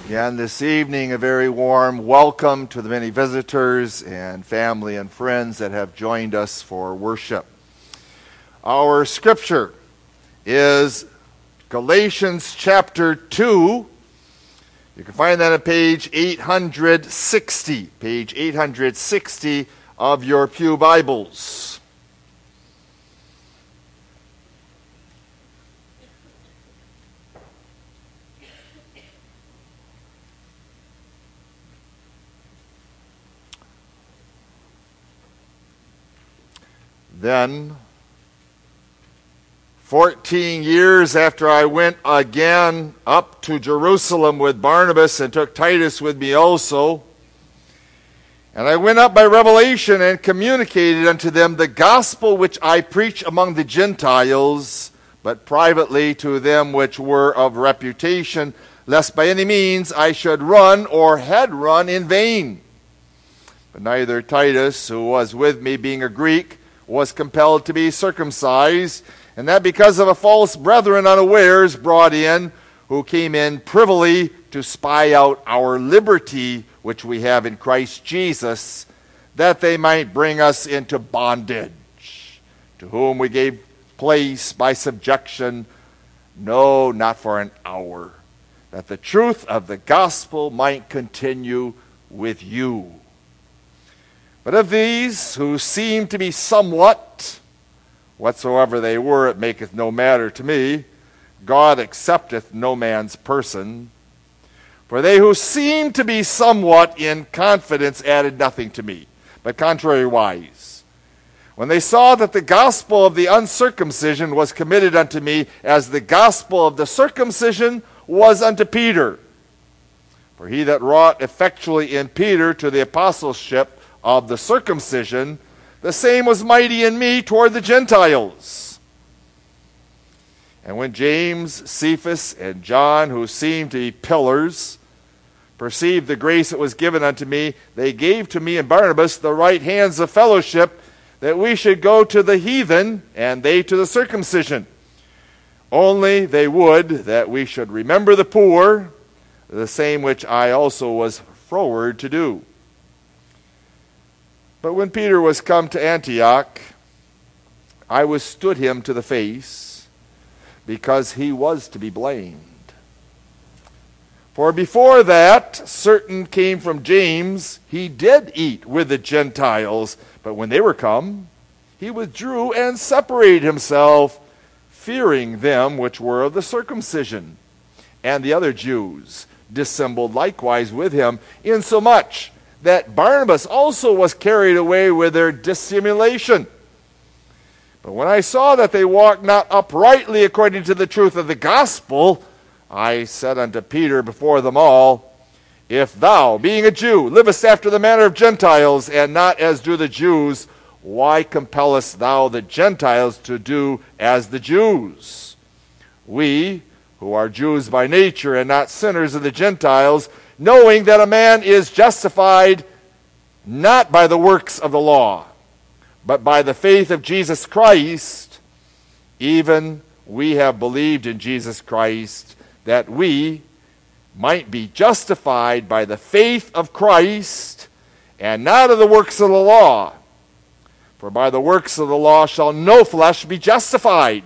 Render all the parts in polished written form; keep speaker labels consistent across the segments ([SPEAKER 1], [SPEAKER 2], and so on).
[SPEAKER 1] And this evening, a very warm welcome to the many visitors and family and friends that have joined us for worship. Our scripture is Galatians chapter 2. You can find that on page 860 of your pew Bibles. Then, 14 years after I went again up to Jerusalem with Barnabas and took Titus with me also, and I went up by revelation and communicated unto them the gospel which I preach among the Gentiles, but privately to them which were of reputation, lest by any means I should run or had run in vain. But neither Titus, who was with me, being a Greek, was compelled to be circumcised, and that because of a false brethren unawares brought in, who came in privily to spy out our liberty which we have in Christ Jesus, that they might bring us into bondage, to whom we gave place by subjection, no, not for an hour, that the truth of the gospel might continue with you. But of these who seem to be somewhat, whatsoever they were, it maketh no matter to me. God accepteth no man's person. For they who seemed to be somewhat in confidence added nothing to me, but contrariwise. When they saw that the gospel of the uncircumcision was committed unto me, as the gospel of the circumcision was unto Peter. For he that wrought effectually in Peter to the apostleship of the circumcision, the same was mighty in me toward the Gentiles. And when James, Cephas, and John, who seemed to be pillars, perceived the grace that was given unto me, they gave to me and Barnabas the right hands of fellowship, that we should go to the heathen, and they to the circumcision. Only they would that we should remember the poor, the same which I also was froward to do. But when Peter was come to Antioch, I withstood him to the face, because he was to be blamed. For before that, certain came from James, he did eat with the Gentiles, but when they were come, he withdrew and separated himself, fearing them which were of the circumcision. And the other Jews dissembled likewise with him, insomuch that Barnabas also was carried away with their dissimulation. But when I saw that they walked not uprightly according to the truth of the gospel, I said unto Peter before them all, If thou, being a Jew, livest after the manner of Gentiles, and not as do the Jews, why compellest thou the Gentiles to do as the Jews? We, who are Jews by nature and not sinners of the Gentiles, knowing that a man is justified not by the works of the law, but by the faith of Jesus Christ, even we have believed in Jesus Christ, that we might be justified by the faith of Christ, and not of the works of the law. For by the works of the law shall no flesh be justified.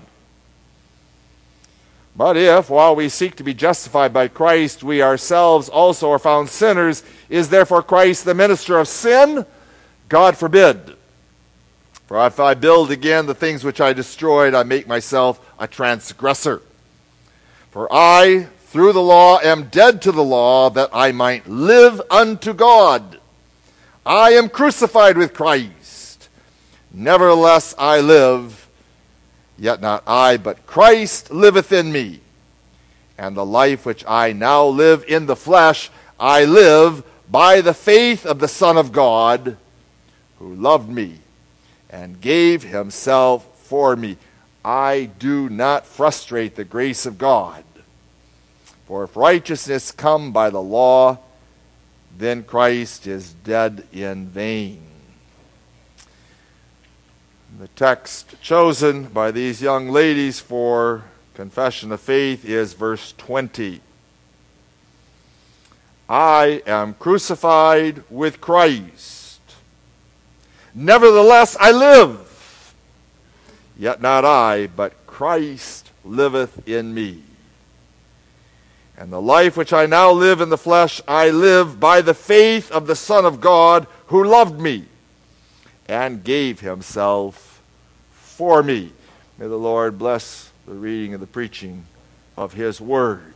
[SPEAKER 1] But if, while we seek to be justified by Christ, we ourselves also are found sinners, is therefore Christ the minister of sin? God forbid. For if I build again the things which I destroyed, I make myself a transgressor. For I, through the law, am dead to the law, that I might live unto God. I am crucified with Christ. Nevertheless I live, yet not I, but Christ liveth in me. And the life which I now live in the flesh, I live by the faith of the Son of God, who loved me and gave himself for me. I do not frustrate the grace of God. For if righteousness come by the law, then Christ is dead in vain. The text chosen by these young ladies for confession of faith is verse 20. I am crucified with Christ. Nevertheless I live. Yet not I, but Christ liveth in me. And the life which I now live in the flesh, I live by the faith of the Son of God, who loved me and gave himself for me. May the Lord bless the reading and the preaching of his word.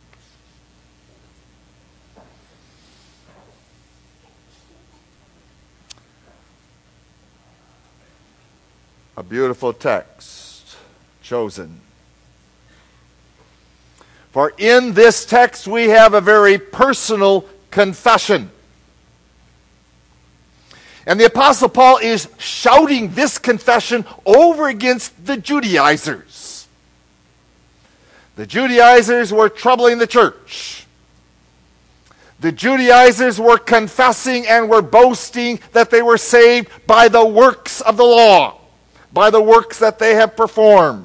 [SPEAKER 1] A beautiful text chosen. For in this text we have a very personal confession. And the Apostle Paul is shouting this confession over against the Judaizers. The Judaizers were troubling the church. The Judaizers were confessing and were boasting that they were saved by the works of the law, by the works that they have performed.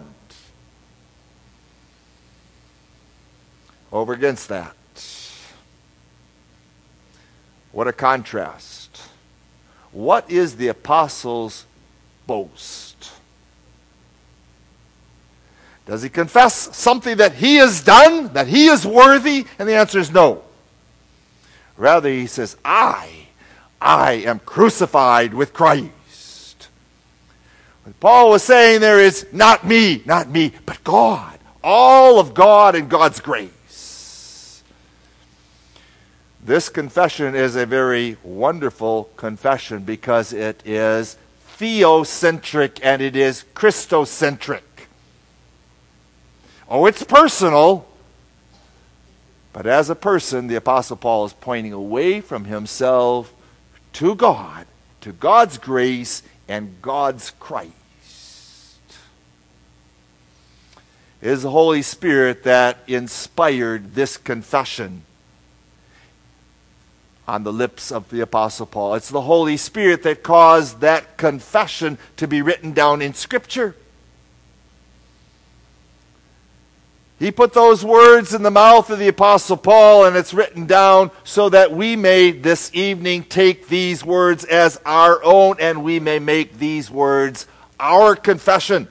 [SPEAKER 1] Over against that. What a contrast. What is the apostle's boast? Does he confess something that he has done, that he is worthy? And the answer is no. Rather, he says, I am crucified with Christ. What Paul was saying there is not me, but God. All of God and God's grace. This confession is a very wonderful confession because it is theocentric and it is Christocentric. Oh, it's personal, but as a person, the Apostle Paul is pointing away from himself to God, to God's grace and God's Christ. It is the Holy Spirit that inspired this confession on the lips of the Apostle Paul. It's the Holy Spirit that caused that confession to be written down in Scripture. He put those words in the mouth of the Apostle Paul, and it's written down so that we may this evening take these words as our own, and we may make these words our confession.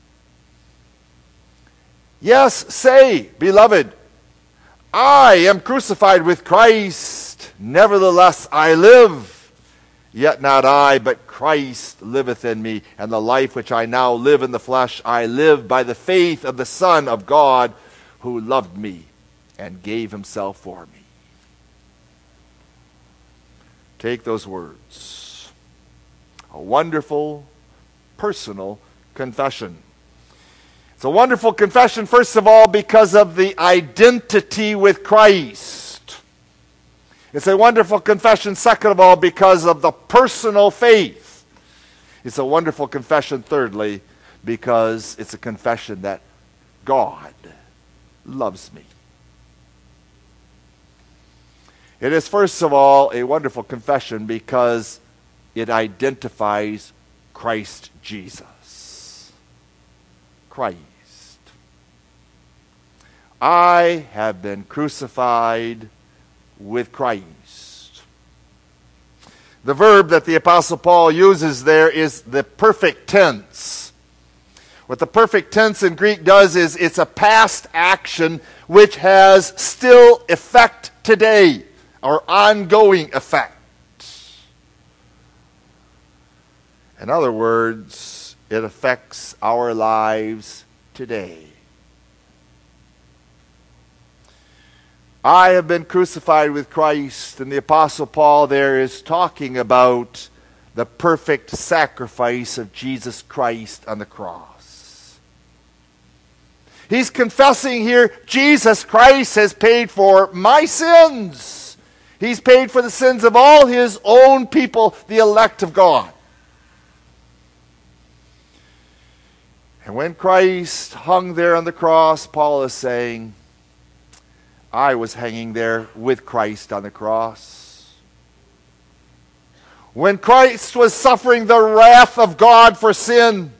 [SPEAKER 1] Yes, say, beloved, I am crucified with Christ. Nevertheless I live, yet not I, but Christ liveth in me. And the life which I now live in the flesh, I live by the faith of the Son of God, who loved me and gave himself for me. Take those words. A wonderful, personal confession. It's a wonderful confession, first of all, because of the identity with Christ. It's a wonderful confession, second of all, because of the personal faith. It's a wonderful confession, thirdly, because it's a confession that God loves me. It is, first of all, a wonderful confession because it identifies Christ Jesus. Christ. I have been crucified with Christ. The verb that the Apostle Paul uses there is the perfect tense. What the perfect tense in Greek does is it's a past action which has still effect today, or ongoing effect. In other words, it affects our lives today. I have been crucified with Christ, and the Apostle Paul there is talking about the perfect sacrifice of Jesus Christ on the cross. He's confessing here, Jesus Christ has paid for my sins. He's paid for the sins of all his own people, the elect of God. And when Christ hung there on the cross, Paul is saying, I was hanging there with Christ on the cross. When Christ was suffering the wrath of God for sin,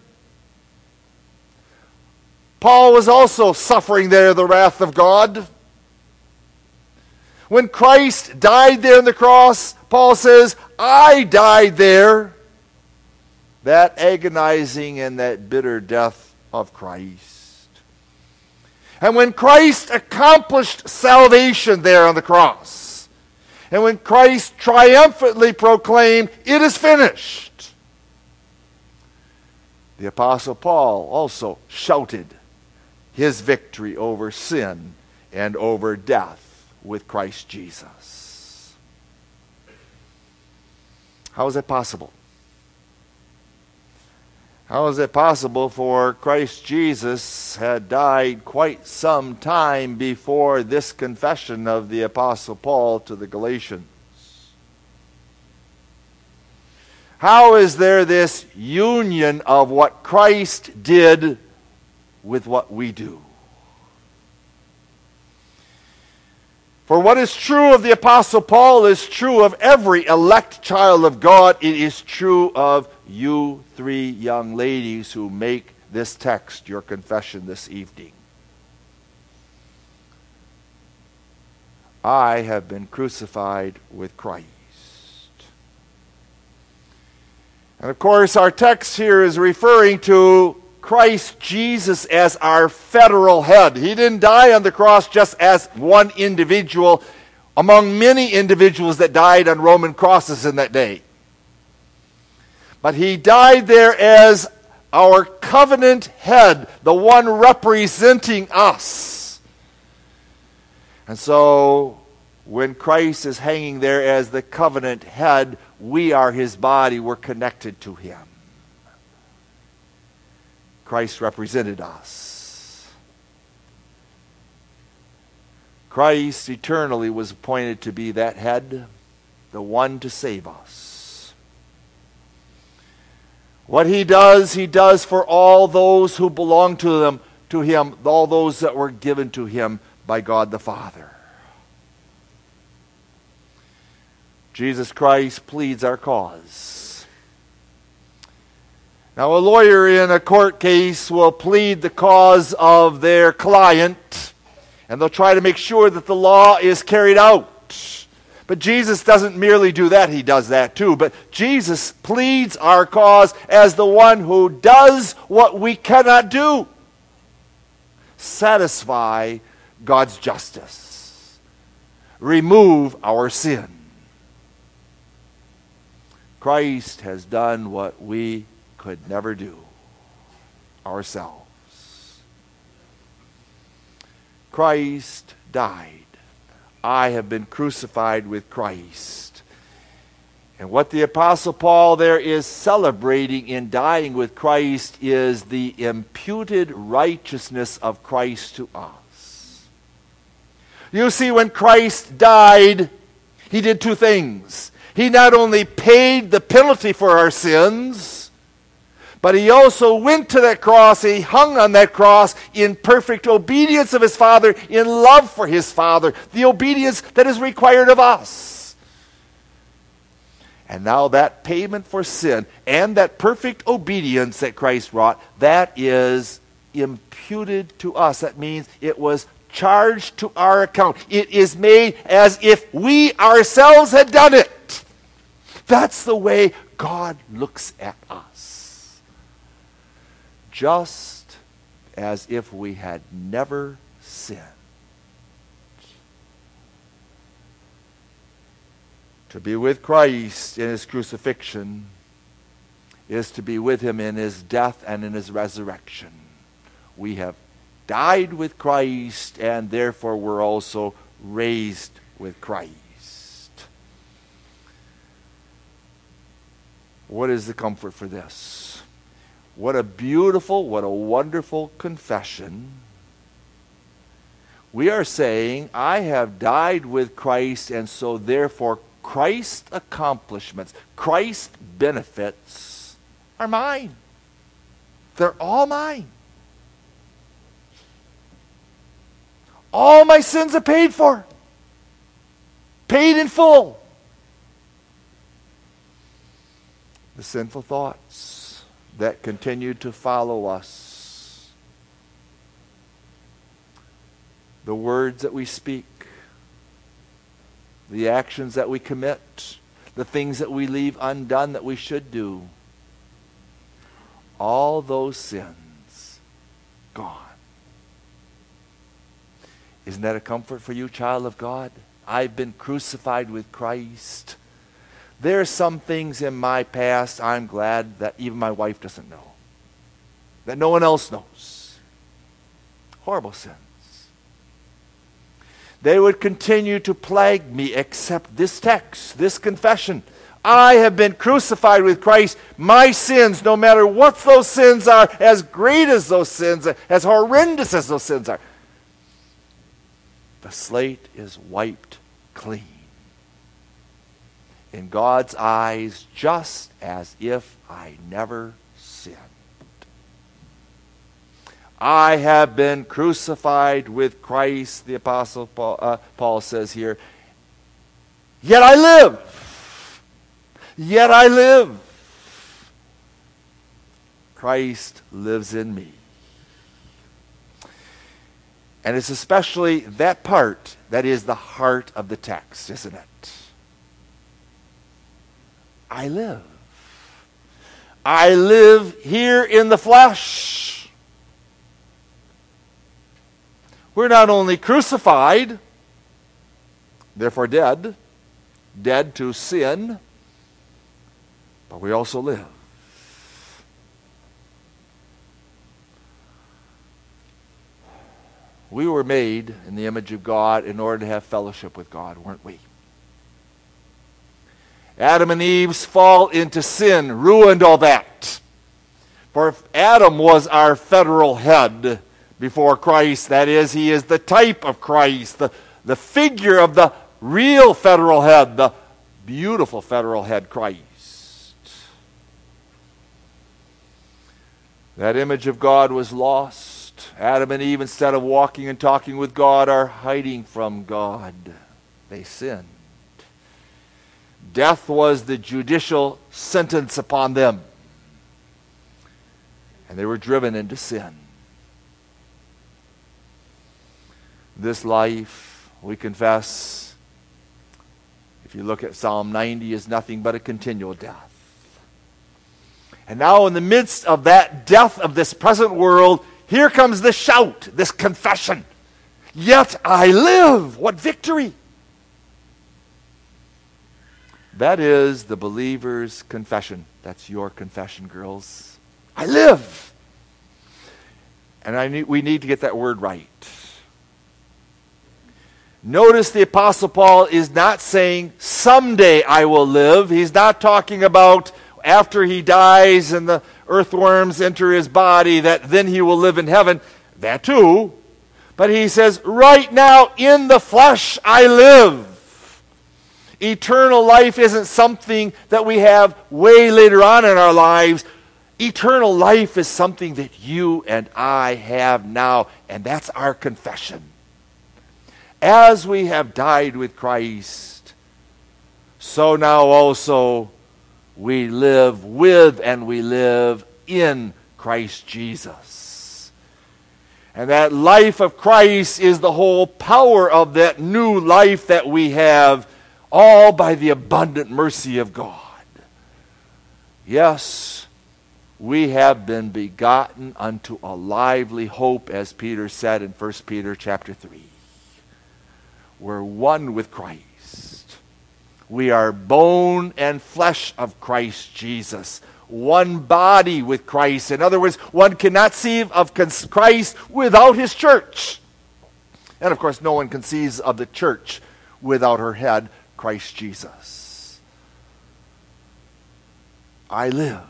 [SPEAKER 1] Paul was also suffering there the wrath of God. When Christ died there on the cross, Paul says, I died there. That agonizing and that bitter death of Christ. And when Christ accomplished salvation there on the cross, and when Christ triumphantly proclaimed, it is finished, the Apostle Paul also shouted his victory over sin and over death with Christ Jesus. How is that possible? How is it possible? For Christ Jesus had died quite some time before this confession of the Apostle Paul to the Galatians. How is there this union of what Christ did with what we do? For what is true of the Apostle Paul is true of every elect child of God. It is true of you three young ladies who make this text your confession this evening. I have been crucified with Christ. And of course, our text here is referring to Christ Jesus as our federal head. He didn't die on the cross just as one individual among many individuals that died on Roman crosses in that day. But he died there as our covenant head, the one representing us. And so, when Christ is hanging there as the covenant head, we are his body, we're connected to him. Christ represented us. Christ eternally was appointed to be that head, the one to save us. What he does for all those who belong to him, all those that were given to him by God the Father. Jesus Christ pleads our cause. Now, a lawyer in a court case will plead the cause of their client, and they'll try to make sure that the law is carried out. But Jesus doesn't merely do that, he does that too. But Jesus pleads our cause as the one who does what we cannot do. Satisfy God's justice. Remove our sin. Christ has done what we could never do ourselves. Christ died. I have been crucified with Christ. And what the Apostle Paul there is celebrating in dying with Christ is the imputed righteousness of Christ to us. You see, when Christ died, he did two things. He not only paid the penalty for our sins, but he also went to that cross, he hung on that cross in perfect obedience of his Father, in love for his Father, the obedience that is required of us. And now that payment for sin and that perfect obedience that Christ wrought, that is imputed to us. That means it was charged to our account. It is made as if we ourselves had done it. That's the way God looks at us. Just as if we had never sinned. To be with Christ in his crucifixion is to be with him in his death and in his resurrection. We have died with Christ, and therefore we're also raised with Christ. What is the comfort for this? What a beautiful, what a wonderful confession. We are saying, I have died with Christ, and so therefore Christ's accomplishments, Christ's benefits are mine. They're all mine. All my sins are paid for. Paid in full. The sinful thoughts that continue to follow us, the words that we speak, the actions that we commit, the things that we leave undone that we should do. All those sins gone. Isn't that a comfort for you, child of God? I've been crucified with Christ. There are some things in my past I'm glad that even my wife doesn't know, that no one else knows. Horrible sins. They would continue to plague me except this text, this confession. I have been crucified with Christ. My sins, no matter what those sins are, as great as those sins, as horrendous as those sins are, the slate is wiped clean. In God's eyes, just as if I never sinned. I have been crucified with Christ, the Apostle Paul says here. Yet I live. Yet I live. Christ lives in me. And it's especially that part that is the heart of the text, isn't it? I live. I live here in the flesh. We're not only crucified, therefore dead to sin, but we also live. We were made in the image of God in order to have fellowship with God, weren't we? Adam and Eve's fall into sin ruined all that. For if Adam was our federal head before Christ, that is, he is the type of Christ, the figure of the real federal head, the beautiful federal head, Christ. That image of God was lost. Adam and Eve, instead of walking and talking with God, are hiding from God. They sinned. Death was the judicial sentence upon them. And they were driven into sin. This life, we confess, if you look at Psalm 90, is nothing but a continual death. And now in the midst of that death of this present world, here comes this shout, this confession. Yet I live. What victory! That is the believer's confession. That's your confession, girls. I live. And we need to get that word right. Notice the Apostle Paul is not saying, someday I will live. He's not talking about after he dies and the earthworms enter his body, that then he will live in heaven. That too. But he says, right now in the flesh I live. Eternal life isn't something that we have way later on in our lives. Eternal life is something that you and I have now, and that's our confession. As we have died with Christ, so now also we live with and we live in Christ Jesus. And that life of Christ is the whole power of that new life that we have, all by the abundant mercy of God. Yes, we have been begotten unto a lively hope, as Peter said in 1 Peter chapter 3. We're one with Christ. We are bone and flesh of Christ Jesus. One body with Christ. In other words, one cannot conceive of Christ without his church. And of course, no one conceives of the church without her head, Christ Jesus. I live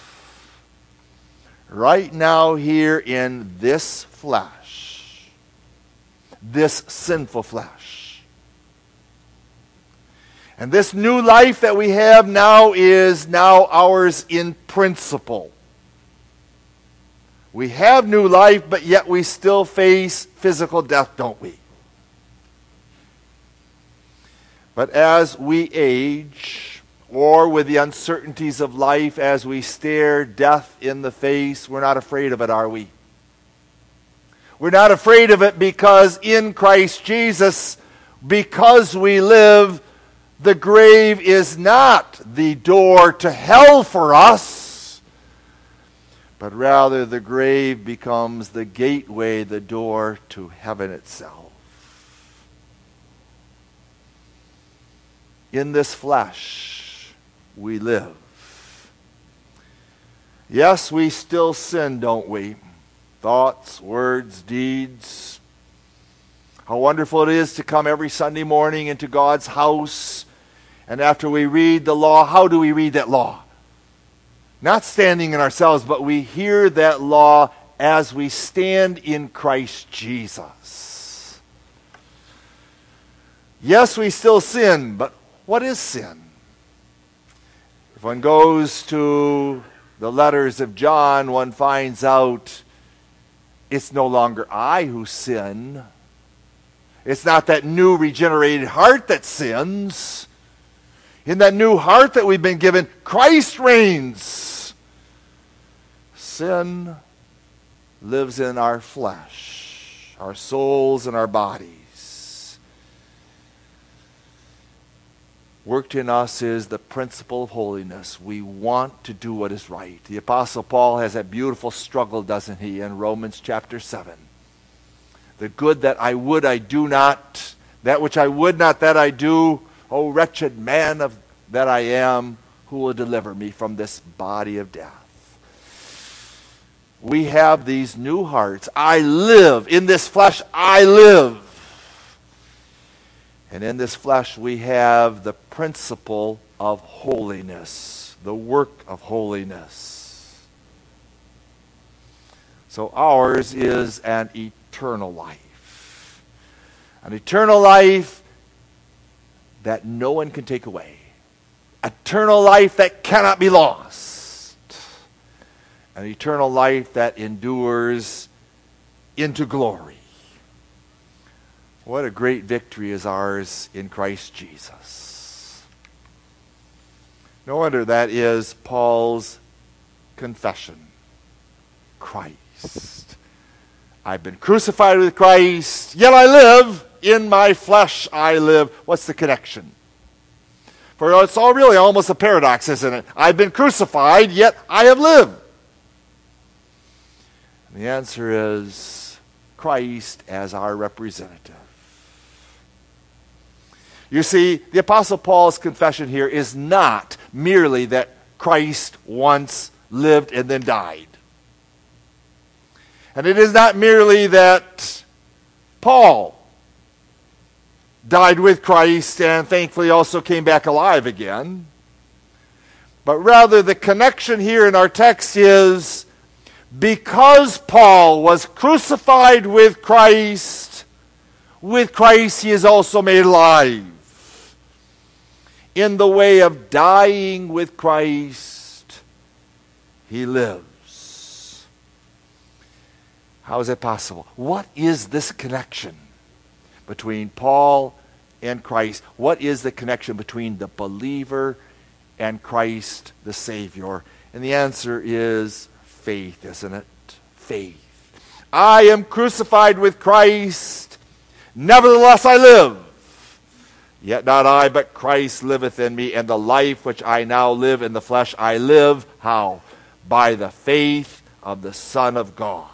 [SPEAKER 1] right now here in this flesh, this sinful flesh. And this new life that we have now is now ours in principle. We have new life, but yet we still face physical death, don't we? But as we age, or with the uncertainties of life, as we stare death in the face, we're not afraid of it, are we? We're not afraid of it because in Christ Jesus, because we live, The grave is not the door to hell for us, but rather the grave becomes the gateway, the door to heaven itself. In this flesh we live. Yes, we still sin, don't we? Thoughts, words, deeds. How wonderful it is to come every Sunday morning into God's house. And after we read the law, how do we read that law? Not standing in ourselves, but we hear that law as we stand in Christ Jesus. Yes, we still sin, but what is sin? If one goes to the letters of John, one finds out it's no longer I who sin. It's not that new regenerated heart that sins. In that new heart that we've been given, Christ reigns. Sin lives in our flesh, our souls, and our bodies. Worked in us is the principle of holiness. We want to do what is right. The Apostle Paul has that beautiful struggle, doesn't he, in Romans chapter 7. The good that I would, I do not. That which I would not, that I do. O wretched man that I am, who will deliver me from this body of death? We have these new hearts. I live. In this flesh, I live. And in this flesh, we have the principle of holiness, the work of holiness. So ours is an eternal life. An eternal life that no one can take away. Eternal life that cannot be lost. An eternal life that endures into glory. What a great victory is ours in Christ Jesus. No wonder that is Paul's confession. Christ. I've been crucified with Christ, yet I live. In my flesh I live. What's the connection? For it's all really almost a paradox, isn't it? I've been crucified, yet I have lived. And the answer is Christ as our representative. You see, the Apostle Paul's confession here is not merely that Christ once lived and then died. And it is not merely that Paul died with Christ and thankfully also came back alive again. But rather the connection here in our text is because Paul was crucified with Christ he is also made alive. In the way of dying with Christ, he lives. How is that possible? What is this connection between Paul and Christ? What is the connection between the believer and Christ the Savior? And the answer is faith, isn't it? Faith. I am crucified with Christ, nevertheless I live. Yet not I, but Christ liveth in me, and the life which I now live in the flesh, I live, how? By the faith of the Son of God.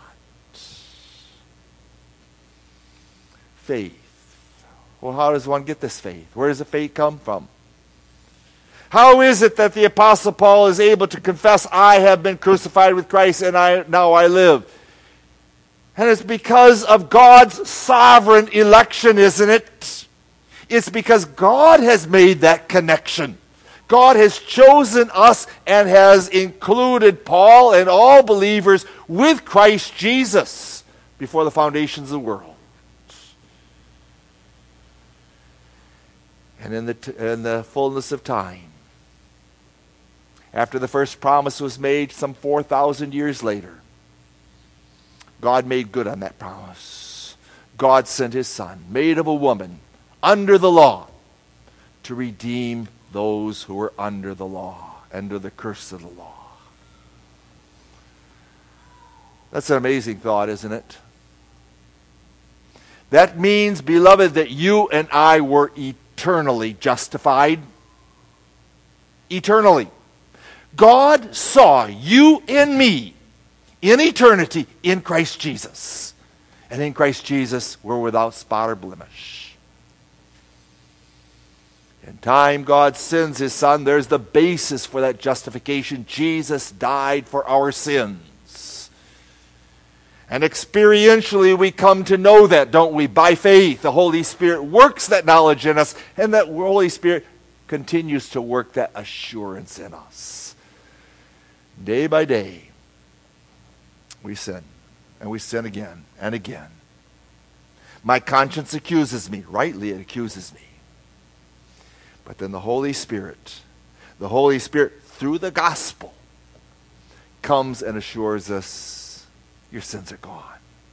[SPEAKER 1] Faith. Well, how does one get this faith? Where does the faith come from? How is it that the Apostle Paul is able to confess, I have been crucified with Christ, and now I live? And it's because of God's sovereign election, isn't it? It's because God has made that connection. God has chosen us and has included Paul and all believers with Christ Jesus before the foundations of the world. And in the fullness of time, after the first promise was made some 4,000 years later, God made good on that promise. God sent his Son, made of a woman, under the law, to redeem those who were under the law, under the curse of the law. That's an amazing thought, isn't it? That means, beloved, that you and I were eternally eternally justified. Eternally. God saw you and me in eternity in Christ Jesus. And in Christ Jesus, we're without spot or blemish. In time, God sends His Son. There's the basis for that justification. Jesus died for our sins. And experientially, we come to know that, don't we? By faith, the Holy Spirit works that knowledge in us, and that Holy Spirit continues to work that assurance in us. Day by day, we sin, and we sin again and again. My conscience accuses me. Rightly, it accuses me. But then the Holy Spirit through the gospel, comes and assures us, your sins are gone.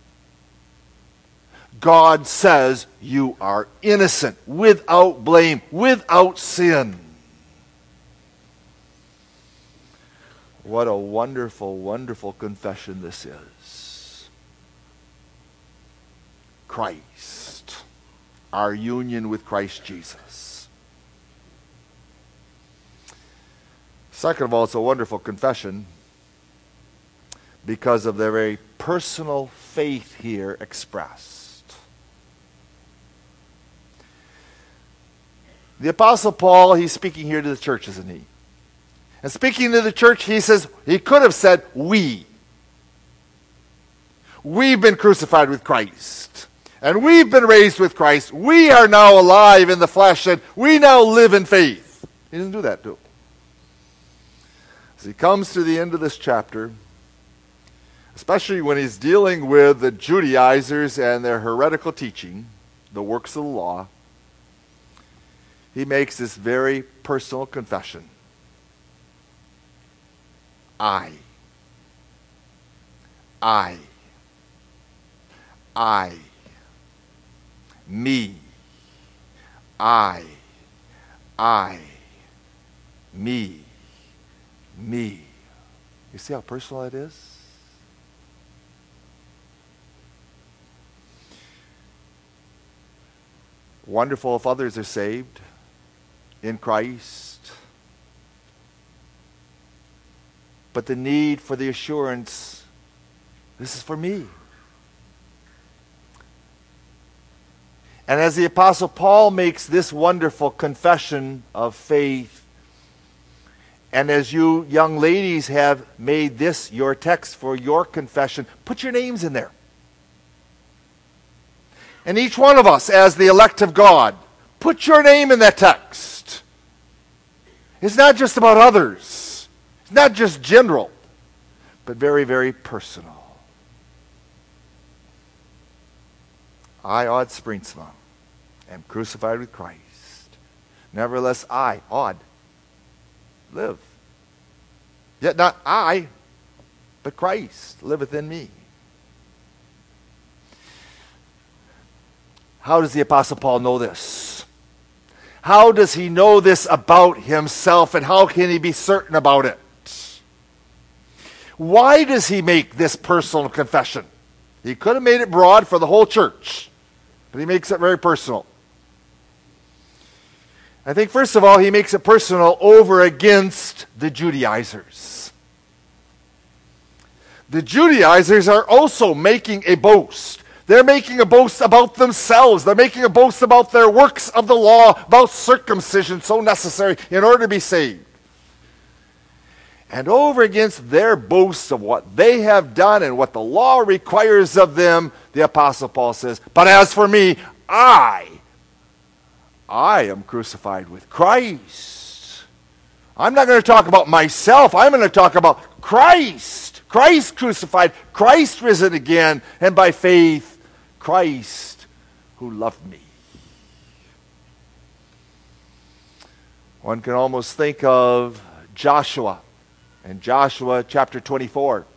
[SPEAKER 1] God says you are innocent, without blame, without sin. What a wonderful, wonderful confession this is. Christ, our union with Christ Jesus. Second of all, it's a wonderful confession because of their very personal faith here expressed. The Apostle Paul, he's speaking here to the church, isn't he? And speaking to the church, he says, he could have said, we've been crucified with Christ. And we've been raised with Christ. We are now alive in the flesh, and we now live in faith. He doesn't do that, do he? As he comes to the end of this chapter, especially when he's dealing with the Judaizers and their heretical teaching, the works of the law, he makes this very personal confession. I, me, me. Me. You see how personal that is? Wonderful if others are saved in Christ. But the need for the assurance, this is for me. And as the Apostle Paul makes this wonderful confession of faith, and as you young ladies have made this your text for your confession, put your names in there. And each one of us, as the elect of God, put your name in that text. It's not just about others. It's not just general, but very, very personal. I, Odd Springsma, am crucified with Christ. Nevertheless, I, Odd, live. Yet not I, but Christ liveth in me. How does the Apostle Paul know this? How does he know this about himself, and how can he be certain about it? Why does he make this personal confession? He could have made it broad for the whole church, but he makes it very personal. I think, first of all, he makes it personal over against the Judaizers. The Judaizers are also making a boast. They're making a boast about themselves. They're making a boast about their works of the law, about circumcision so necessary in order to be saved. And over against their boasts of what they have done and what the law requires of them, the Apostle Paul says, but as for me, I am crucified with Christ. I'm not going to talk about myself. I'm going to talk about Christ. Christ crucified, Christ risen again, and by faith, Christ who loved me. One can almost think of Joshua in Joshua chapter 24.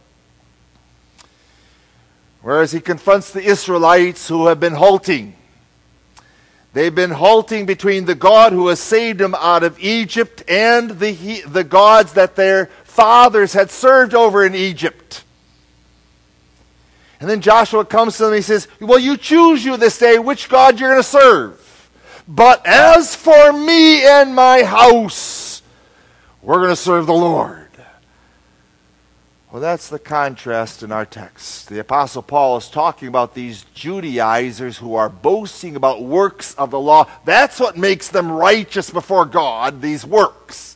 [SPEAKER 1] Whereas he confronts the Israelites who have been halting. They've been halting between the God who has saved them out of Egypt and the gods that their fathers had served over in Egypt. And then Joshua comes to them and he says, well, you choose you this day which God you're going to serve. But as for me and my house, we're going to serve the Lord. Well, that's the contrast in our text. The Apostle Paul is talking about these Judaizers who are boasting about works of the law. That's what makes them righteous before God, these works.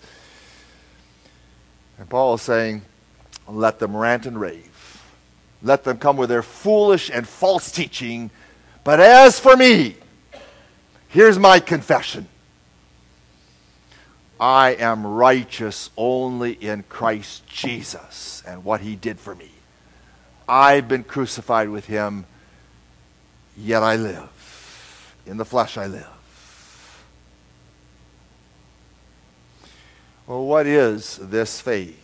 [SPEAKER 1] And Paul is saying, let them rant and rave. Let them come with their foolish and false teaching. But as for me, here's my confession. I am righteous only in Christ Jesus and what he did for me. I've been crucified with him, yet I live. In the flesh I live. Well, what is this faith?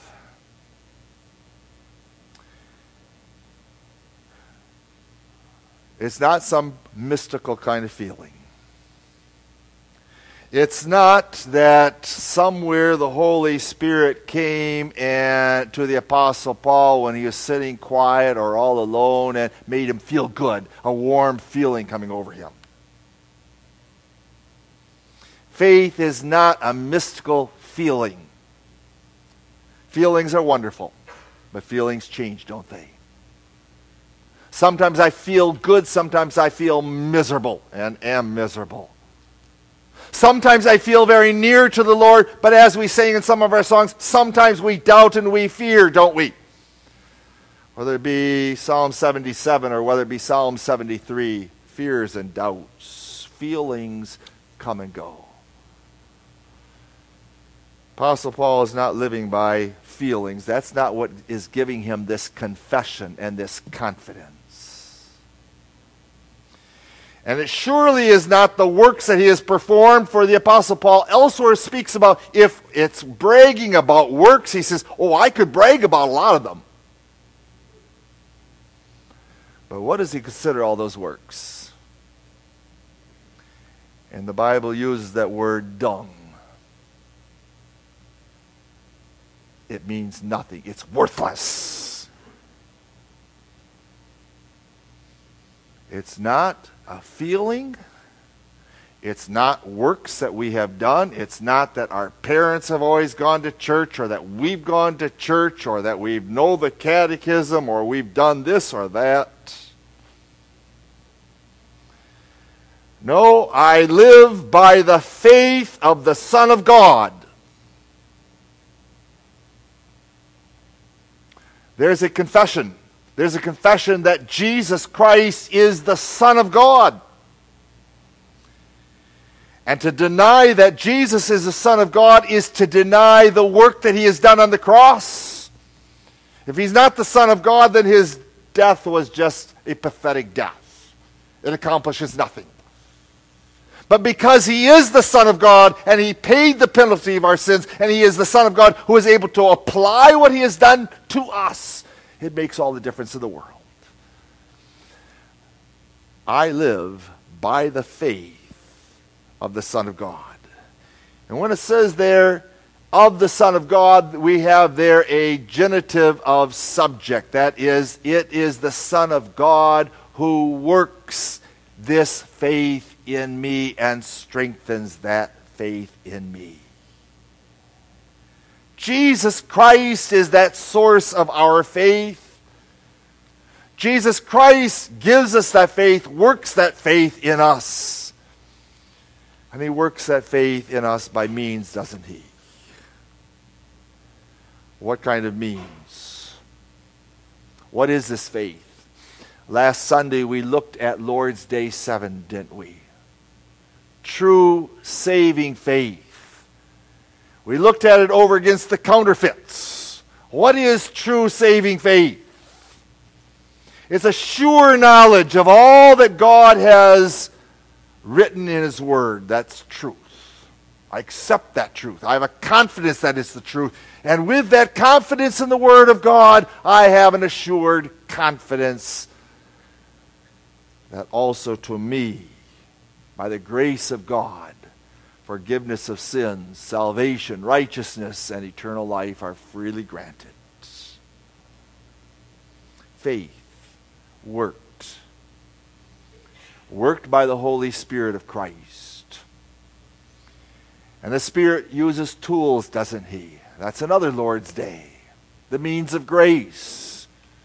[SPEAKER 1] It's not some mystical kind of feeling. It's not that somewhere the Holy Spirit came and to the Apostle Paul when he was sitting quiet or all alone and made him feel good, a warm feeling coming over him. Faith is not a mystical feeling. Feelings are wonderful, but feelings change, don't they? Sometimes I feel good, sometimes I feel miserable and am miserable. Sometimes I feel very near to the Lord, but as we sing in some of our songs, sometimes we doubt and we fear, don't we? Whether it be Psalm 77 or whether it be Psalm 73, fears and doubts, feelings come and go. Apostle Paul is not living by feelings. That's not what is giving him this confession and this confidence. And it surely is not the works that he has performed, for the Apostle Paul elsewhere speaks about, if it's bragging about works, he says, oh, I could brag about a lot of them. But what does he consider all those works? And the Bible uses that word dung. It means nothing. It's worthless. It's not a feeling. It's not works that we have done. It's not that our parents have always gone to church or that we've gone to church or that we know the catechism or we've done this or that. No, I live by the faith of the Son of God. There's a confession. There's a confession that Jesus Christ is the Son of God. And to deny that Jesus is the Son of God is to deny the work that he has done on the cross. If he's not the Son of God, then his death was just a pathetic death. It accomplishes nothing. But because he is the Son of God and he paid the penalty of our sins and he is the Son of God who is able to apply what he has done to us, it makes all the difference in the world. I live by the faith of the Son of God. And when it says there, of the Son of God, we have there a genitive of subject. That is, it is the Son of God who works this faith in me and strengthens that faith in me. Jesus Christ is that source of our faith. Jesus Christ gives us that faith, works that faith in us. And he works that faith in us by means, doesn't he? What kind of means? What is this faith? Last Sunday we looked at Lord's Day 7, didn't we? True saving faith. We looked at it over against the counterfeits. What is true saving faith? It's a sure knowledge of all that God has written in his word. That's truth. I accept that truth. I have a confidence that it's the truth. And with that confidence in the word of God, I have an assured confidence that also to me, by the grace of God, forgiveness of sins, salvation, righteousness, and eternal life are freely granted. Faith worked by the Holy Spirit of Christ. And the Spirit uses tools, doesn't He? That's another Lord's Day. The means of grace.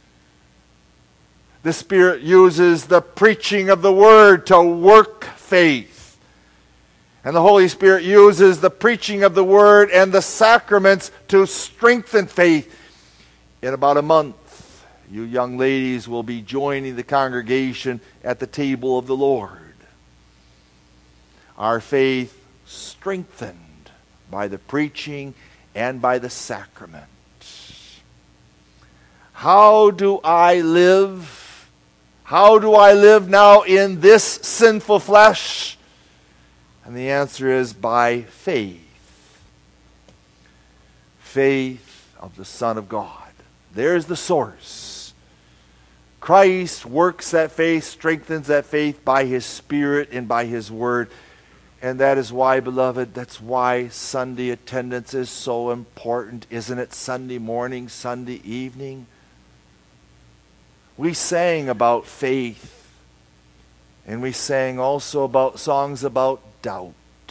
[SPEAKER 1] The Spirit uses the preaching of the Word to work faith. And the Holy Spirit uses the preaching of the Word and the sacraments to strengthen faith. In about a month, you young ladies will be joining the congregation at the table of the Lord. Our faith strengthened by the preaching and by the sacrament. How do I live? How do I live now in this sinful flesh? And the answer is by faith. Faith of the Son of God. There's the source. Christ works that faith, strengthens that faith by His Spirit and by His Word. And that is why, beloved, that's why Sunday attendance is so important, isn't it? Sunday morning, Sunday evening. We sang about faith, and we sang also about songs about doubt.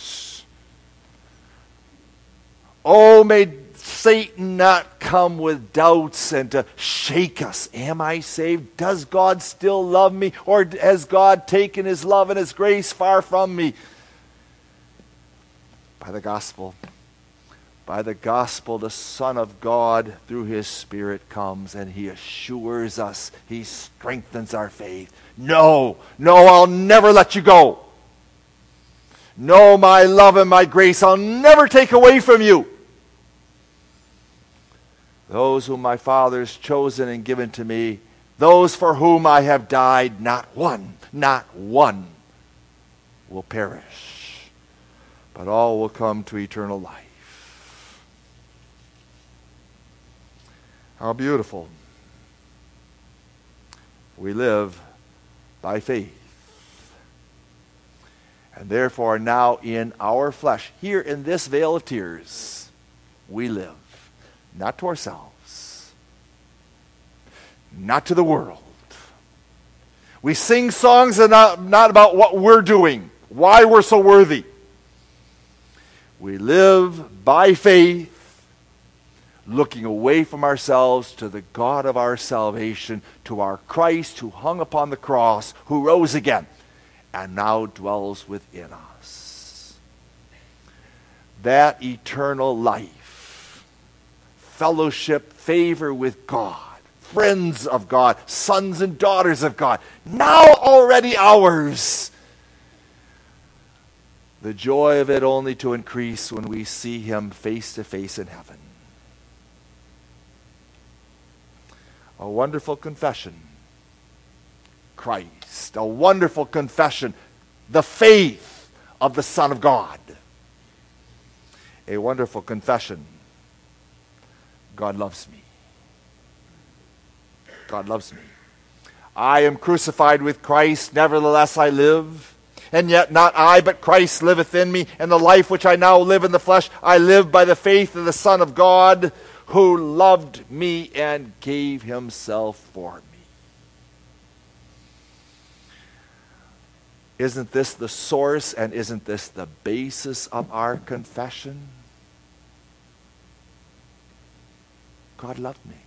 [SPEAKER 1] Oh, may Satan not come with doubts and to shake us. Am I saved? Does God still love me? Or has God taken His love and His grace far from me? By the gospel, the Son of God, through His Spirit, comes and He assures us. He strengthens our faith. No, I'll never let you go. No, my love and my grace I'll never take away from you. Those whom my Father has chosen and given to me, those for whom I have died, not one will perish, but all will come to eternal life. How beautiful. We live by faith. And therefore now in our flesh, here in this vale of tears, we live. Not to ourselves. Not to the world. We sing songs that are not about what we're doing, why we're so worthy. We live by faith, looking away from ourselves to the God of our salvation, to our Christ who hung upon the cross, who rose again, and now dwells within us. That eternal life, fellowship, favor with God, friends of God, sons and daughters of God, now already ours. The joy of it only to increase when we see Him face to face in heaven. A wonderful confession. Christ. A wonderful confession. The faith of the Son of God. A wonderful confession. God loves me. God loves me. I am crucified with Christ, nevertheless I live. And yet not I, but Christ liveth in me. And the life which I now live in the flesh, I live by the faith of the Son of God, who loved me and gave Himself for me. Isn't this the source and isn't this the basis of our confession? God loved me.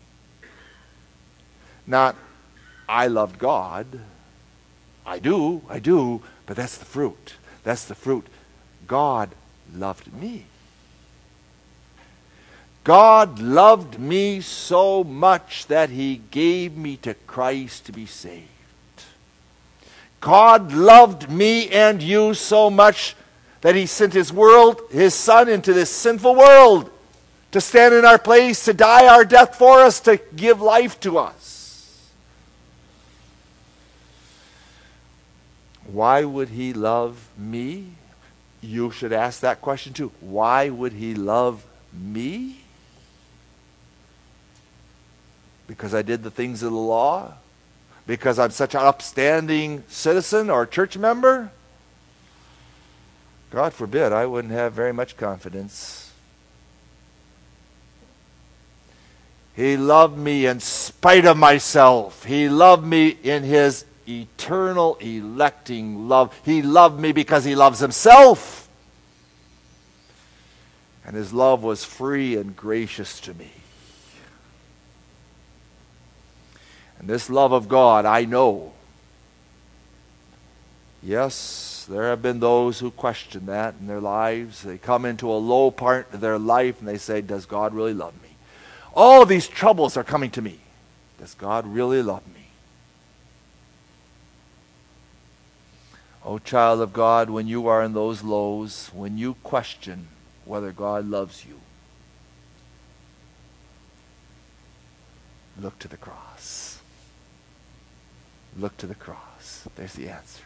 [SPEAKER 1] Not, I loved God. I do, but that's the fruit. That's the fruit. God loved me. God loved me so much that He gave me to Christ to be saved. God loved me and you so much that He sent His Son into this sinful world to stand in our place, to die our death for us, to give life to us. Why would He love me? You should ask that question too. Why would He love me? Because I did the things of the law? Because I'm such an upstanding citizen or church member? God forbid, I wouldn't have very much confidence. He loved me in spite of myself. He loved me in His eternal electing love. He loved me because He loves Himself. And his love was free and gracious to me. And this love of God, I know. Yes, there have been those who question that in their lives. They come into a low part of their life and they say, does God really love me? All of these troubles are coming to me. Does God really love me? Oh, child of God, when you are in those lows, when you question whether God loves you, look to the cross. Look to the cross. There's the answer.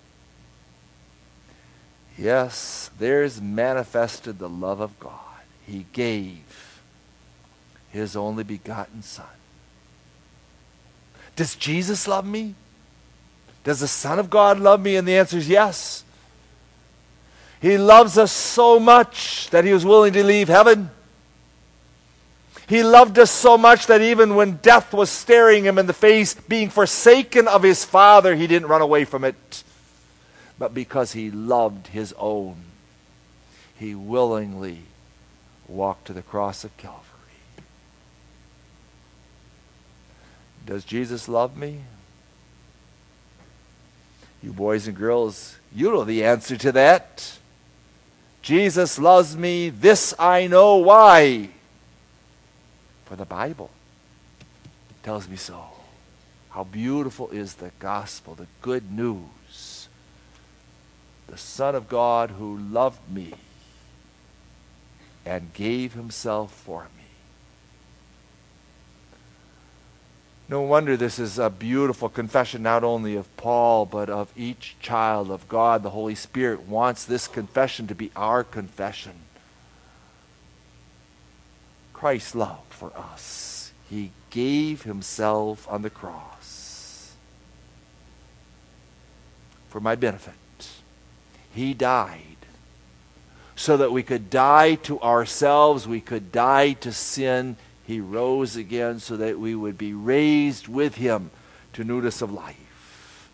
[SPEAKER 1] Yes, there's manifested the love of God. He gave his only begotten Son. Does Jesus love me? Does the Son of God love me? And the answer is yes. He loves us so much that he was willing to leave heaven. He loved us so much that even when death was staring him in the face, being forsaken of his Father, he didn't run away from it. But because he loved his own, he willingly walked to the cross of Calvary. Does Jesus love me? You boys and girls, you know the answer to that. Jesus loves me, this I know. Why? For the Bible tells me so. How beautiful is the gospel, the good news. The Son of God who loved me and gave himself for me. No wonder this is a beautiful confession not only of Paul, but of each child of God. The Holy Spirit wants this confession to be our confession. Christ's love for us. He gave himself on the cross for my benefit. He died so that we could die to ourselves, we could die to sin. He rose again so that we would be raised with him to newness of life.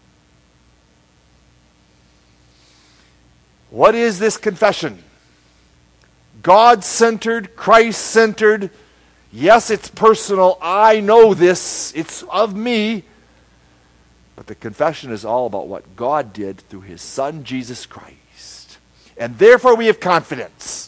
[SPEAKER 1] What is this confession? God-centered, Christ-centered. Yes, it's personal. I know this. It's of me. But the confession is all about what God did through his Son, Jesus Christ. And therefore we have confidence.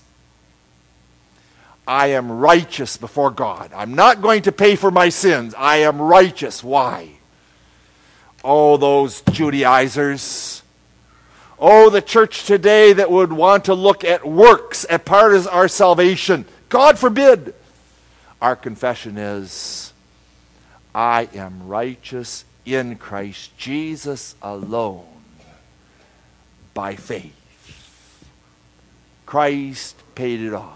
[SPEAKER 1] I am righteous before God. I'm not going to pay for my sins. I am righteous. Why? Oh, those Judaizers. Oh, the church today that would want to look at works as part of our salvation. God forbid. Our confession is, I am righteous in Christ Jesus alone by faith. Christ paid it all.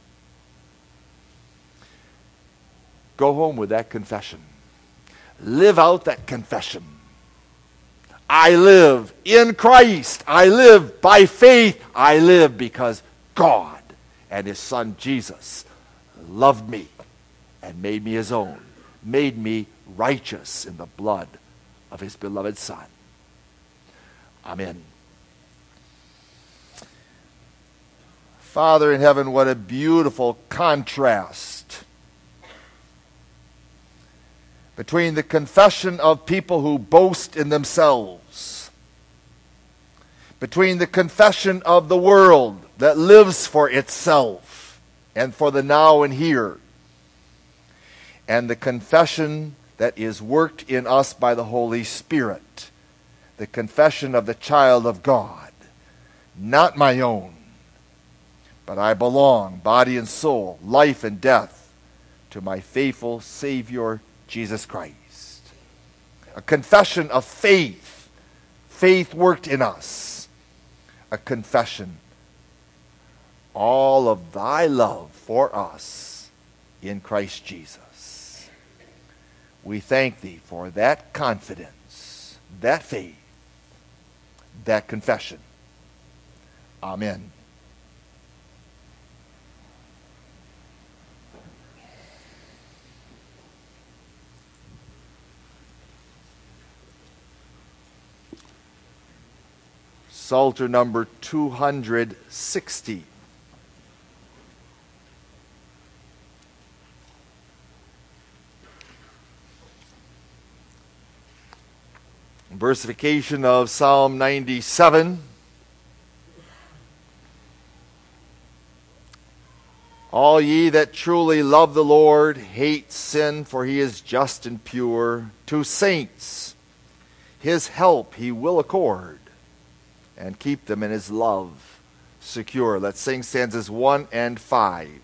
[SPEAKER 1] Go home with that confession. Live out that confession. I live in Christ. I live by faith. I live because God and his Son Jesus loved me and made me his own, made me righteous in the blood of his beloved Son. Amen. Father in heaven, what a beautiful contrast between the confession of people who boast in themselves, between the confession of the world that lives for itself and for the now and here, and the confession that is worked in us by the Holy Spirit, the confession of the child of God, not my own, but I belong, body and soul, life and death, to my faithful Savior, Jesus Christ. A confession of faith. Faith worked in us. A confession. All of thy love for us in Christ Jesus. We thank thee for that confidence, that faith, that confession. Amen. Psalter number 260. Versification of Psalm 97. All ye that truly love the Lord, hate sin, for he is just and pure. To saints his help he will accord, and keep them in his love secure. Let's sing stanzas 1 and 5.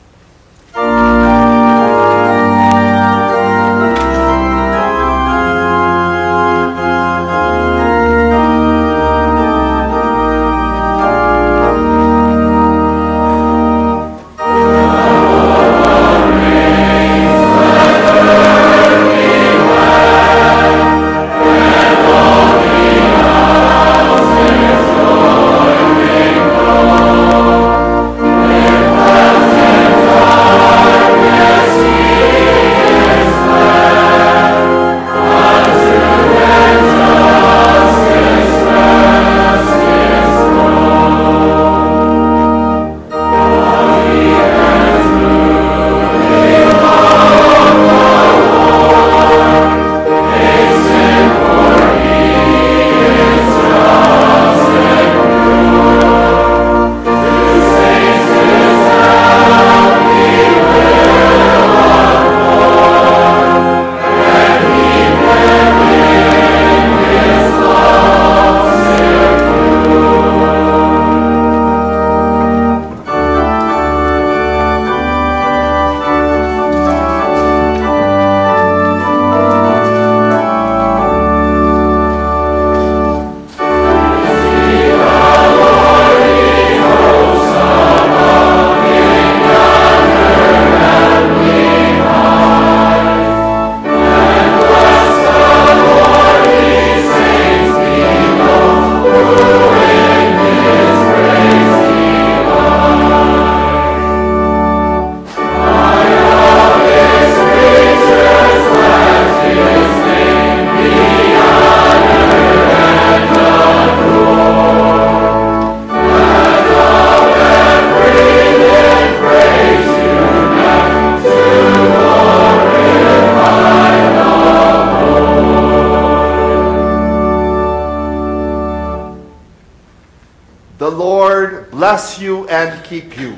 [SPEAKER 1] The Lord bless you and keep you.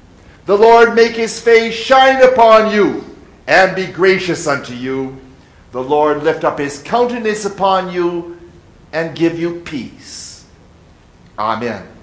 [SPEAKER 1] The Lord make his face shine upon you and be gracious unto you. The Lord lift up his countenance upon you and give you peace. Amen.